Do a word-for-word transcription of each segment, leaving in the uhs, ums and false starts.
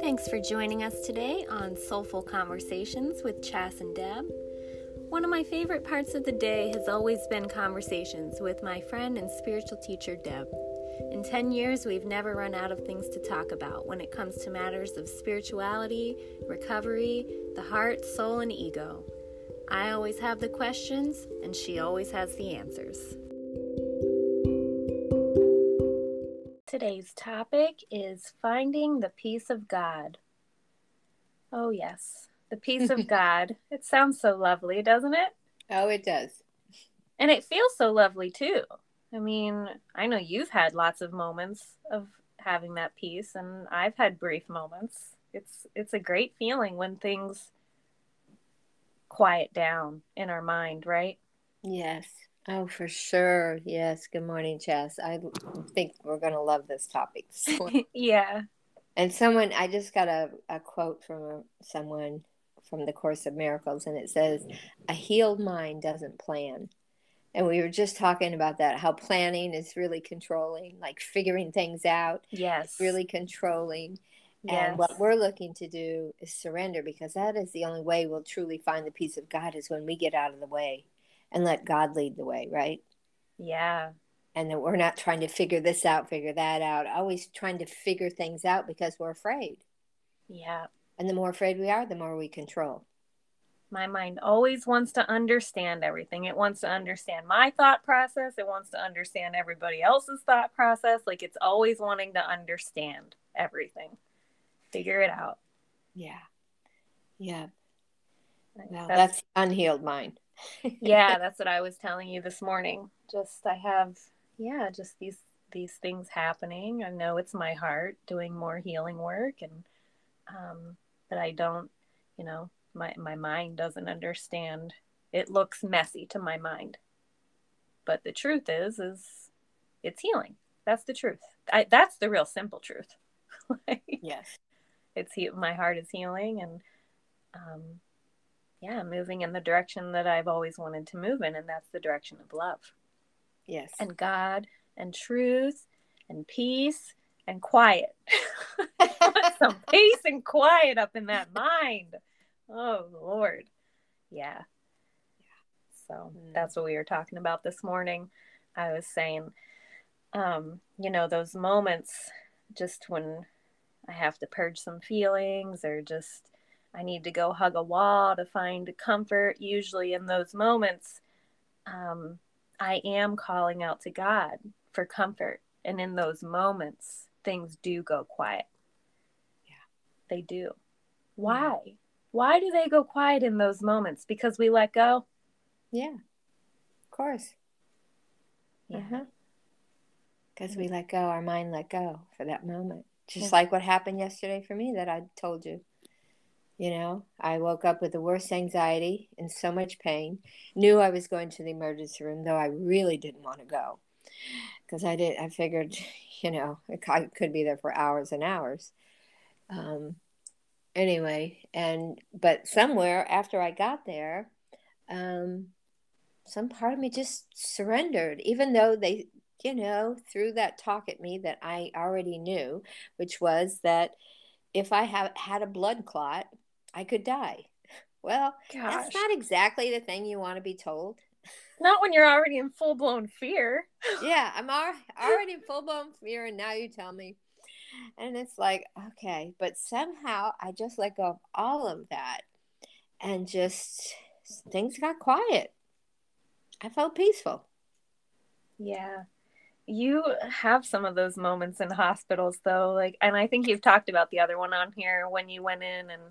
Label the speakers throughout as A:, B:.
A: Thanks for joining us today on Soulful Conversations with Chas and Deb. One of my favorite parts of the day has always been conversations with my friend and spiritual teacher, Deb. In ten years, we've never run out of things to talk about when it comes to matters of spirituality, recovery, the heart, soul, and ego. I always have the questions, and she always has the answers. Today's topic is finding the peace of God. Oh, yes, the peace of God. It sounds so lovely, doesn't it?
B: Oh, it does.
A: And it feels so lovely, too. I mean, I know you've had lots of moments of having that peace, and I've had brief moments. It's it's a great feeling when things quiet down in our mind, right?
B: Yes. Oh, for sure. Yes. Good morning, Chas. I think we're going to love this topic.
A: Yeah.
B: And someone, I just got a, a quote from a, someone from the Course of Miracles, and it says, "A healed mind doesn't plan." And we were just talking about that, how planning is really controlling, like figuring things out.
A: Yes.
B: It's really controlling.
A: Yes.
B: And what we're looking to do is surrender, because that is the only way we'll truly find the peace of God, is when we get out of the way and let God lead the way, right?
A: Yeah.
B: And that we're not trying to figure this out, figure that out, always trying to figure things out because we're afraid.
A: Yeah.
B: And the more afraid we are, the more we control.
A: My mind always wants to understand everything. It wants to understand my thought process. It wants to understand everybody else's thought process. Like, it's always wanting to understand everything. Figure it out.
B: Yeah. Yeah. Well,
A: that's,
B: that's unhealed mind.
A: Yeah, that's what I was telling you this morning. Just, I have, yeah, just these, these things happening. I know it's my heart doing more healing work, and, um, but I don't, you know, my, my mind doesn't understand. It looks messy to my mind, but the truth is, is it's healing. That's the truth. I, that's the real simple truth. Like,
B: yes.
A: It's he, my heart is healing, and, um, yeah, moving in the direction that I've always wanted to move in, and that's the direction of love.
B: Yes.
A: And God, and truth, and peace, and quiet. Some peace and quiet up in that mind. Oh, Lord. Yeah. So mm. that's what we were talking about this morning. I was saying, um, you know, those moments just when I have to purge some feelings, or just I need to go hug a wall to find comfort. Usually in those moments, um, I am calling out to God for comfort. And in those moments, things do go quiet.
B: Yeah.
A: They do. Why? Yeah. Why do they go quiet in those moments? Because we let go?
B: Yeah. Of course.
A: Yeah.
B: Uh-huh. Because we let go, our mind let go for that moment. Just like what happened yesterday for me that I told you. You know, I woke up with the worst anxiety and so much pain. Knew I was going to the emergency room, though I really didn't want to go. Because I did, I figured, you know, I could be there for hours and hours. Um, anyway, and, but somewhere after I got there, um, some part of me just surrendered, even though they, you know, threw that talk at me that I already knew, which was that if I have had a blood clot, I could die. Well,
A: Gosh.
B: That's not exactly the thing you want to be told.
A: Not when you're already in full-blown fear.
B: Yeah, I'm already in full-blown fear, and now you tell me. And it's like, okay, but somehow I just let go of all of that, and just things got quiet. I felt peaceful.
A: Yeah. You have some of those moments in hospitals, though, like, and I think you've talked about the other one on here when you went in and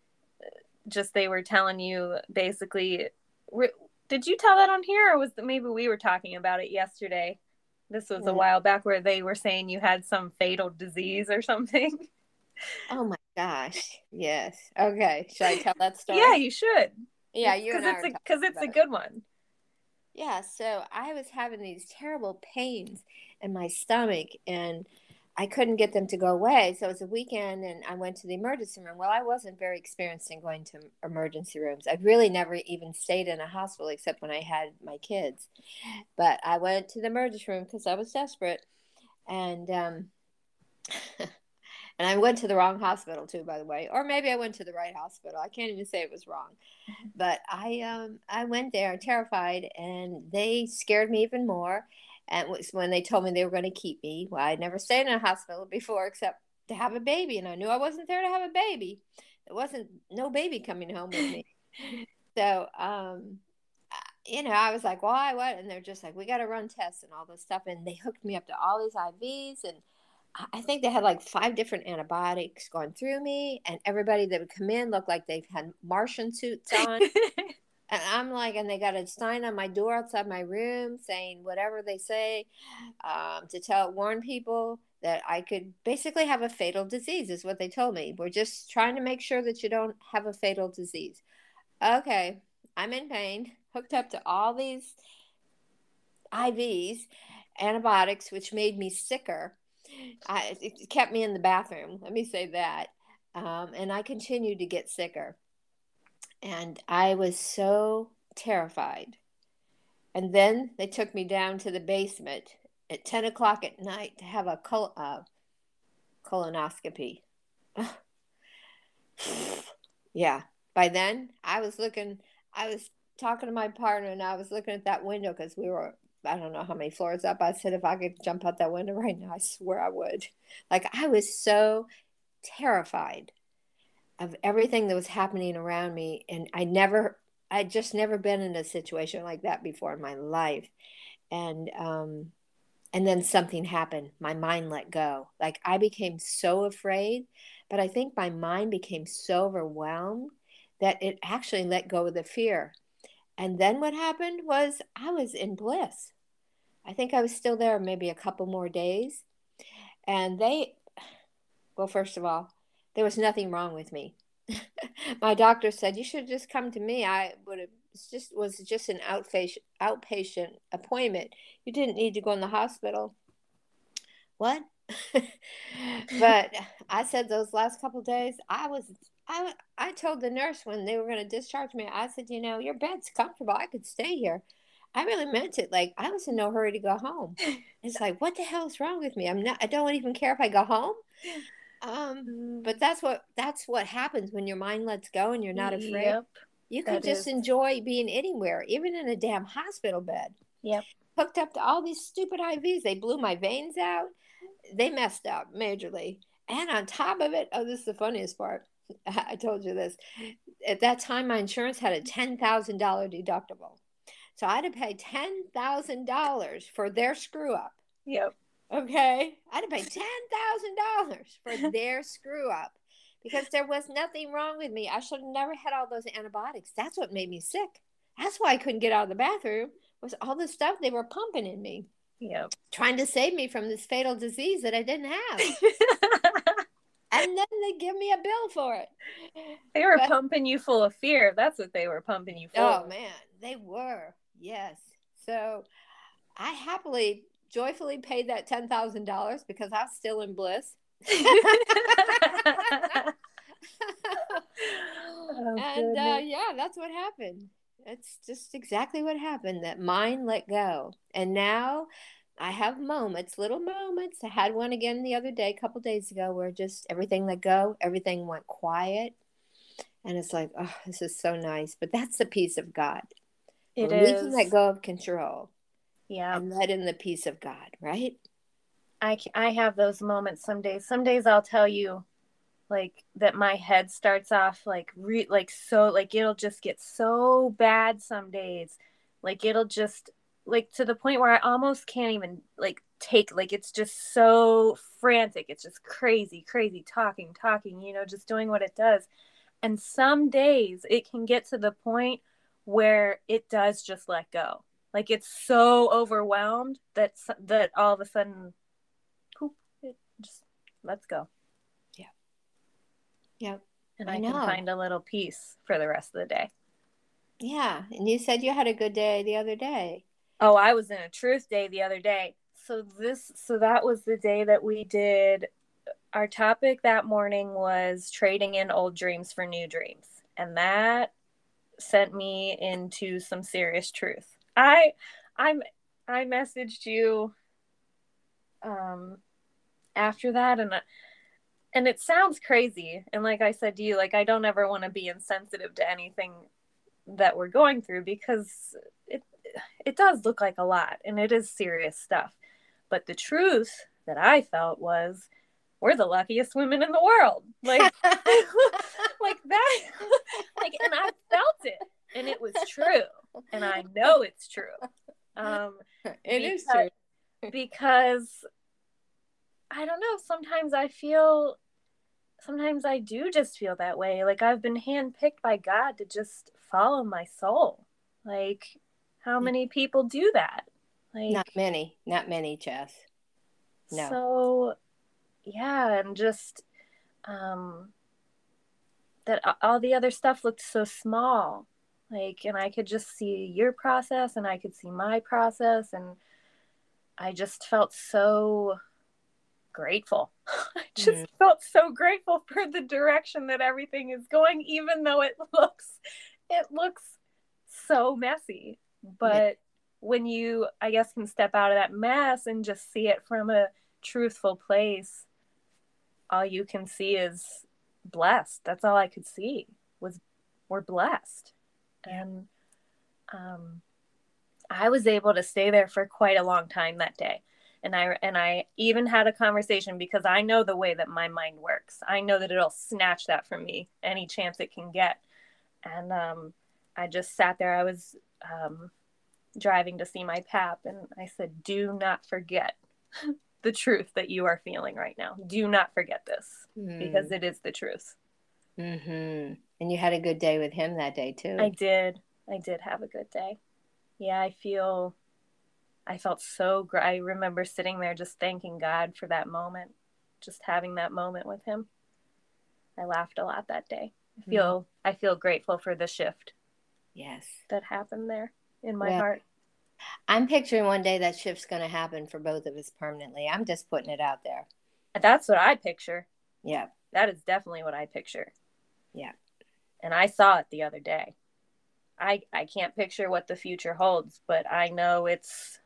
A: just they were telling you basically. Did you tell that on here, or was it, maybe we were talking about it yesterday? This was a while back, where they were saying you had some fatal disease or something.
B: Oh my gosh! Yes. Okay. Should I tell that story?
A: Yeah, you should.
B: Yeah, you and I
A: because it's, it's a good one.
B: Yeah, so I was having these terrible pains in my stomach, and I couldn't get them to go away. So it was a weekend, and I went to the emergency room. Well, I wasn't very experienced in going to emergency rooms. I really never even stayed in a hospital except when I had my kids. But I went to the emergency room because I was desperate. And um, And I went to the wrong hospital too, by the way, or maybe I went to the right hospital. I can't even say it was wrong, but I um I went there terrified, and they scared me even more. And it was when they told me they were going to keep me. Well, I'd never stayed in a hospital before except to have a baby, and I knew I wasn't there to have a baby. There wasn't no baby coming home with me. So um you know, I was like, why, what? And they're just like, we got to run tests and all this stuff. And they hooked me up to all these I Vs. And I think they had like five different antibiotics going through me. And everybody that would come in looked like they've had Martian suits on. And I'm like, and they got a sign on my door outside my room saying whatever they say um, to tell, warn people that I could basically have a fatal disease, is what they told me. We're just trying to make sure that you don't have a fatal disease. Okay, I'm in pain, hooked up to all these I Vs, antibiotics, which made me sicker. I, it kept me in the bathroom, let me say that. Um, and I continued to get sicker. And I was so terrified. And then they took me down to the basement at ten o'clock at night to have a col- uh, colonoscopy. Yeah. By then, I was looking, I was talking to my partner, and I was looking at that window because we were, I don't know how many floors up. I said, if I could jump out that window right now, I swear I would. Like, I was so terrified of everything that was happening around me. And I never, I'd just never been in a situation like that before in my life. And, um, and then something happened. My mind let go. Like, I became so afraid, but I think my mind became so overwhelmed that it actually let go of the fear. And then what happened was I was in bliss. I think I was still there maybe a couple more days. And they, well, first of all, there was nothing wrong with me. My doctor said, you should just come to me. I would have, it's just was just an outpatient outpatient appointment. You didn't need to go in the hospital. What? But I said those last couple of days, I was, I, I told the nurse when they were going to discharge me, I said, you know, your bed's comfortable. I could stay here. I really meant it. Like, I was in no hurry to go home. It's like, what the hell is wrong with me? I'm not, I don't even care if I go home. Um, but that's what, that's what happens when your mind lets go and you're not afraid.
A: Yep.
B: You can just is. enjoy being anywhere, even in a damn hospital bed.
A: Yep.
B: Hooked up to all these stupid I Vs. They blew my veins out. They messed up majorly. And on top of it, oh, this is the funniest part. I told you this. At that time, my insurance had a ten thousand dollars deductible. So I had to pay ten thousand dollars for their screw up.
A: Yep.
B: Okay? I had to pay ten thousand dollars for their screw up because there was nothing wrong with me. I should have never had all those antibiotics. That's what made me sick. That's why I couldn't get out of the bathroom, was all the stuff they were pumping in me.
A: Yep.
B: Trying to save me from this fatal disease that I didn't have. And then they give me a bill for it.
A: They were but, pumping you full of fear. That's what they were pumping you full
B: oh,
A: of.
B: man, they were. Yes. So I happily, joyfully paid that ten thousand dollars because I was still in bliss. oh, and uh, yeah, that's what happened. It's just exactly what happened. That mind let go. And now I have moments, little moments. I had one again the other day, a couple days ago, where just everything let go. Everything went quiet. And it's like, oh, this is so nice. But that's the peace of God.
A: It
B: when
A: is.
B: We can let go of control.
A: Yeah.
B: And let in the peace of God, right?
A: I, I have those moments some days. Some days I'll tell you, like, that my head starts off like re- like so like it'll just get so bad some days, like it'll just like to the point where I almost can't even like take, like it's just so frantic, it's just crazy crazy talking talking you know, just doing what it does. And some days it can get to the point where it does just let go, like it's so overwhelmed that that all of a sudden poop, it just lets go.
B: Yep.
A: And
B: I,
A: I
B: know.
A: can find a little peace for the rest of the day.
B: Yeah. And you said you had a good day the other day.
A: Oh, I was in a truth day the other day. So this, so that was the day that we did, our topic that morning was trading in old dreams for new dreams. And that sent me into some serious truth. I, I'm, I messaged you, um, after that, and and it sounds crazy. And like I said to you, like, I don't ever want to be insensitive to anything that we're going through, because it, it does look like a lot and it is serious stuff. But the truth that I felt was, we're the luckiest women in the world. Like, like that, like, and I felt it, and it was true. And I know it's true. Um,
B: it
A: because,
B: is true.
A: because I don't know, sometimes I feel, sometimes I do just feel that way. Like, I've been handpicked by God to just follow my soul. Like, how many people do that? Like,
B: not many, not many, Jess. No.
A: So, yeah, and just um, that all the other stuff looked so small. Like, and I could just see your process and I could see my process. And I just felt so grateful. I just mm. felt so grateful for the direction that everything is going, even though it looks, it looks so messy. But yeah. when you, I guess, can step out of that mess and just see it from a truthful place, all you can see is blessed. That's all I could see was, we're blessed. Yeah. And um, I was able to stay there for quite a long time that day. And I, and I even had a conversation, because I know the way that my mind works. I know that it'll snatch that from me any chance it can get. And um, I just sat there. I was um, driving to see my pap, and I said, do not forget the truth that you are feeling right now. Do not forget this, mm. because it is the truth.
B: Mm-hmm. And you had a good day with him that day too.
A: I did. I did have a good day. Yeah, I feel, I felt so great. I remember sitting there just thanking God for that moment, just having that moment with him. I laughed a lot that day. I feel, mm. I feel grateful for the shift.
B: Yes.
A: That happened there in my
B: well,
A: heart.
B: I'm picturing one day that shift's going to happen for both of us permanently. I'm just putting it out there.
A: That's what I picture.
B: Yeah.
A: That is definitely what I picture.
B: Yeah.
A: And I saw it the other day. I, I can't picture what the future holds, but I know it's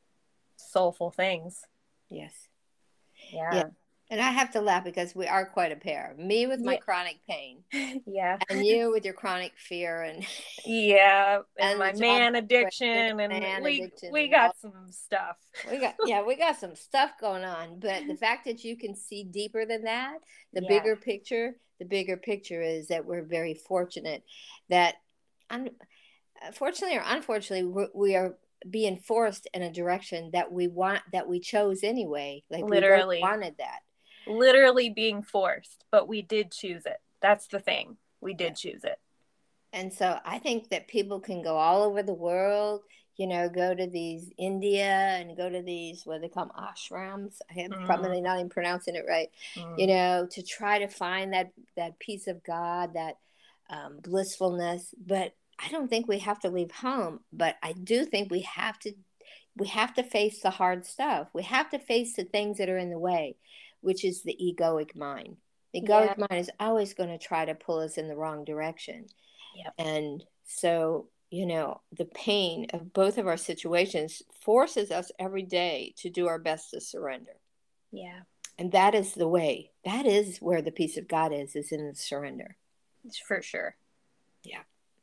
A: soulful things.
B: Yes.
A: Yeah.
B: Yeah. And I have to laugh because we are quite a pair. Me with my yeah. chronic pain.
A: Yeah.
B: And you with your chronic fear and
A: yeah, and, and my man addiction and
B: man
A: we
B: addiction
A: we
B: and
A: got
B: all.
A: some stuff.
B: We got yeah, we got some stuff going on, but the fact that you can see deeper than that, the yeah. bigger picture, the bigger picture is that we're very fortunate that un- fortunately or unfortunately we are being forced in a direction that we want, that we chose anyway. Like
A: literally
B: we both wanted that.
A: Literally being forced, but we did choose it. That's the thing. We did yeah. choose it.
B: And so I think that people can go all over the world, you know, go to these India and go to these, what they call them, ashrams. I am mm. probably not even pronouncing it right, mm. you know, to try to find that, that peace of God, that um, blissfulness. But I don't think we have to leave home. But I do think we have to, we have to face the hard stuff. We have to face the things that are in the way, which is the egoic mind. The egoic yeah. mind is always going to try to pull us in the wrong direction.
A: Yep.
B: And so, you know, the pain of both of our situations forces us every day to do our best to surrender.
A: Yeah.
B: And that is the way. That is where the peace of God is, is in the surrender.
A: For sure.
B: Yeah.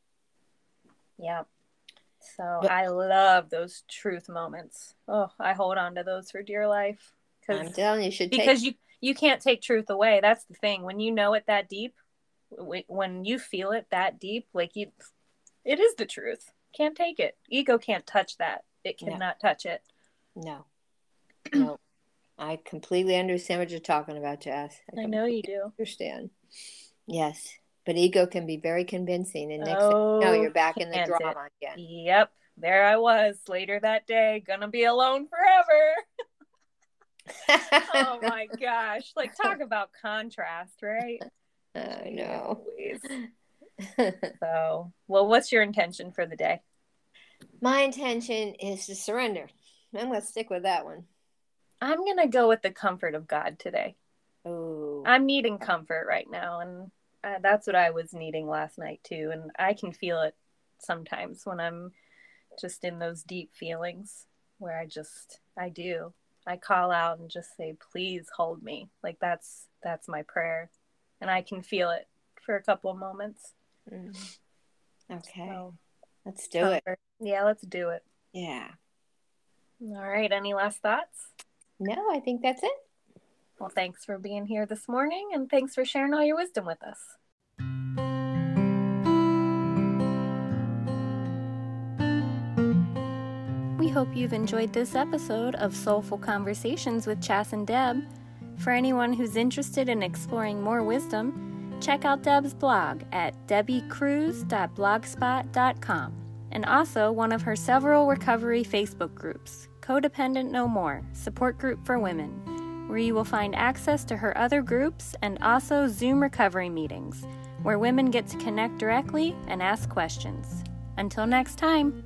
A: Yeah. So but, I love those truth moments. Oh, I hold on to those for dear life.
B: I'm telling you, you should
A: because
B: take...
A: you you can't take truth away. That's the thing. When you know it that deep, when you feel it that deep, like you, it is the truth. Can't take it. Ego can't touch that. It cannot no. touch it.
B: No. No. I completely understand what you're talking about, Jess.
A: I, I know you do.
B: Understand. Yes. But ego can be very convincing. And next
A: oh,
B: thing you know, you're back in the drama
A: it?
B: again.
A: Yep. There I was later that day, gonna be alone forever. Oh my gosh. Like, talk about contrast, right?
B: I know.
A: So, well, what's your intention for the day?
B: My intention is to surrender. I'm going to stick with that one.
A: I'm going to go with the comfort of God today.
B: Oh.
A: I'm needing comfort right now, and uh, that's what I was needing last night too. And I can feel it sometimes when I'm just in those deep feelings where I just, I do. I call out and just say, please hold me. Like that's that's my prayer. And I can feel it for a couple of moments.
B: Mm. Okay.
A: So,
B: let's do it.
A: Yeah, let's do it.
B: Yeah.
A: All right. Any last thoughts?
B: No, I think that's it.
A: Well, thanks for being here this morning, and thanks for sharing all your wisdom with us. We hope you've enjoyed this episode of Soulful Conversations with Chas and Deb. For anyone who's interested in exploring more wisdom, check out Deb's blog at debbie cruz dot blogspot dot com, and also one of her several recovery Facebook groups, Codependent No More, Support Group for Women, where you will find access to her other groups and also Zoom recovery meetings, where women get to connect directly and ask questions. Until next time.